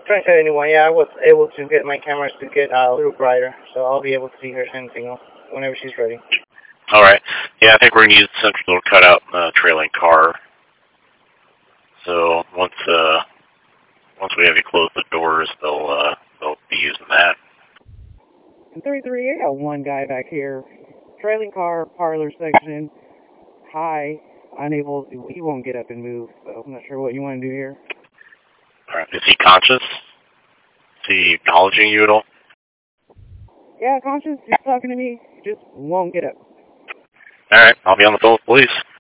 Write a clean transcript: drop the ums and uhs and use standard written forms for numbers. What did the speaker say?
Anyway, yeah, I was able to get my cameras to get a little brighter, so I'll be able to see her signal whenever she's ready. All right. Yeah, I think we're gonna use the central cutout trailing car. So once we have you close the doors, they'll be using that. 33, I got one guy back here. Trailing car, parlor section. High, unable. He won't get up and move. So I'm not sure what you want to do here. All right. Is he conscious? Is he acknowledging you at all? Yeah, conscious. Just talking to me. Just won't get up. All right. I'll be on the phone with police.